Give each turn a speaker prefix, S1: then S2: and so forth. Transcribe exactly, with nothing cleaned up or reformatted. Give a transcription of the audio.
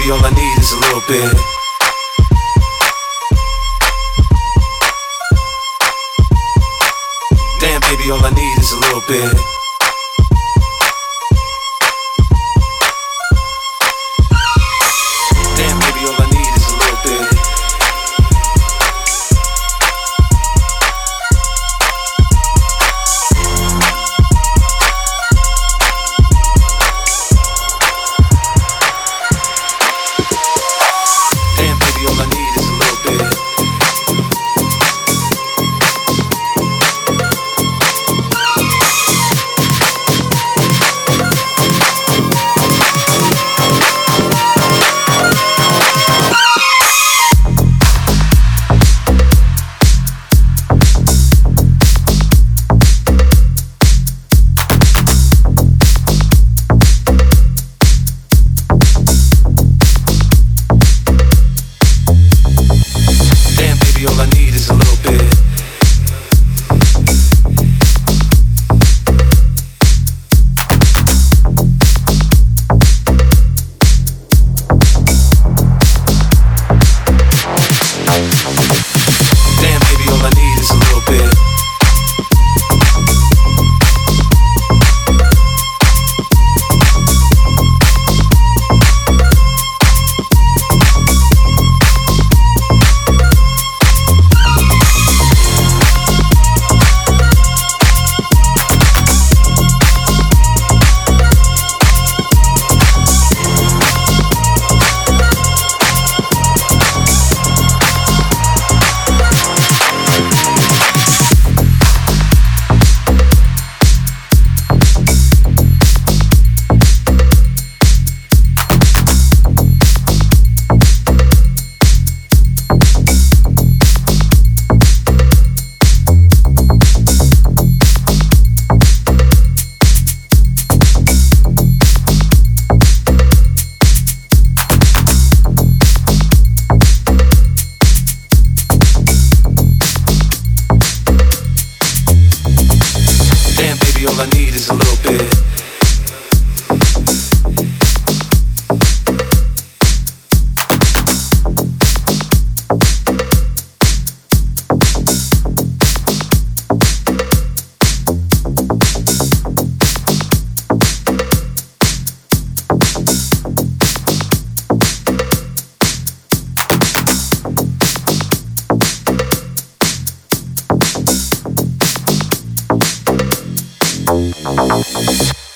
S1: baby, all I need is a little bit. Damn, baby, all I need is a little bit. Damn, baby, all I need is a little bit. Damn, baby, all I need is a little bit. All I need is a little bit. Damn, baby, all I need is a little bit. Damn, baby, all I need is a little bit. We'll be right back.